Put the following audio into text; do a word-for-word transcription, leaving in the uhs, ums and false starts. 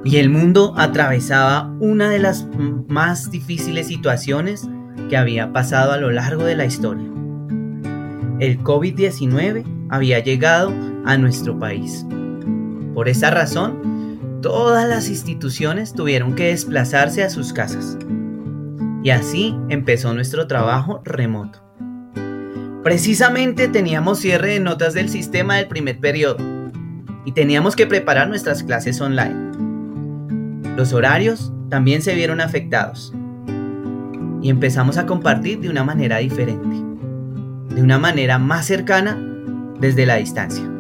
Y el mundo atravesaba una de las más difíciles situaciones que había pasado a lo largo de la historia. El covid diecinueve había llegado a nuestro país. Por esa razón, todas las instituciones tuvieron que desplazarse a sus casas. Y así empezó nuestro trabajo remoto. Precisamente teníamos cierre de notas del sistema del primer periodo y teníamos que preparar nuestras clases online. Los horarios también se vieron afectados y empezamos a compartir de una manera diferente, de una manera más cercana desde la distancia.